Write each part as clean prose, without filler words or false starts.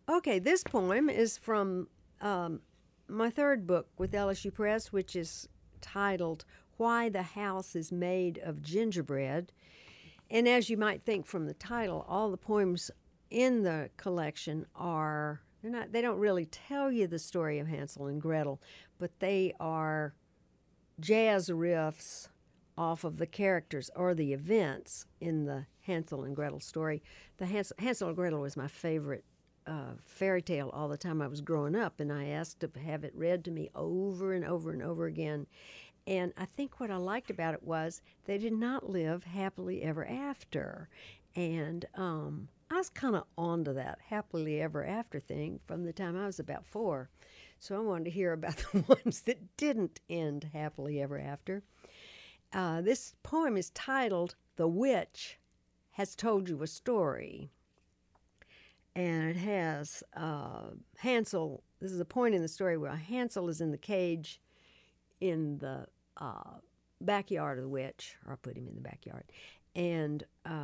Okay, this poem is from my third book with LSU Press, which is titled Why the House is Made of Gingerbread. And as you might think from the title, all the poems in the collection they don't really tell you the story of Hansel and Gretel, but they are jazz riffs off of the characters or the events in the Hansel and Gretel story. The Hansel and Gretel was my favorite fairy tale all the time I was growing up, and I asked to have it read to me over and over and over again. And I think what I liked about it was they did not live happily ever after. And I was kind of onto that happily ever after thing from the time I was about 4. So I wanted to hear about the ones that didn't end happily ever after. This poem is titled The Witch Has Told You a Story. And it has Hansel. This is a point in the story where Hansel is in the cage in the backyard of the witch, or I put him in the backyard. And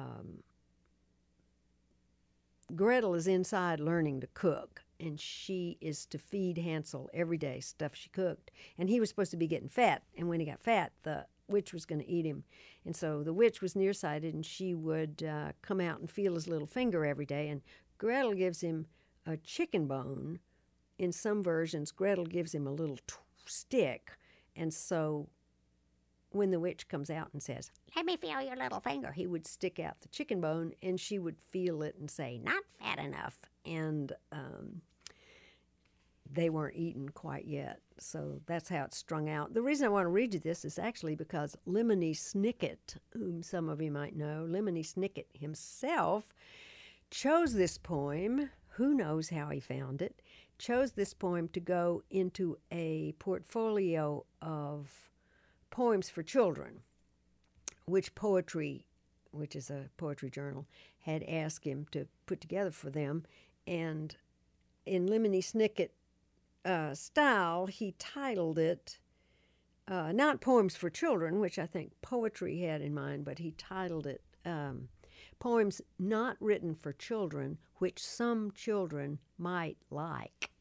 Gretel is inside learning to cook, and she is to feed Hansel every day stuff she cooked. And he was supposed to be getting fat, and when he got fat, the witch was going to eat him. And so the witch was nearsighted, and she would come out and feel his little finger every day. And Gretel gives him a chicken bone. In some versions, Gretel gives him a little stick. And so when the witch comes out and says, "Let me feel your little finger," he would stick out the chicken bone, and she would feel it and say, "Not fat enough." And they weren't eaten quite yet. So that's how it's strung out. The reason I want to read you this is actually because Lemony Snicket, whom some of you might know, Lemony Snicket himself chose this poem. Who knows how he found it? Chose this poem to go into a portfolio of poems for children, which Poetry, which is a poetry journal, had asked him to put together for them. And in Lemony Snicket style, he titled it not Poems for Children, which I think Poetry had in mind, but he titled it Poems Not Written for Children, Which Some Children Might Like.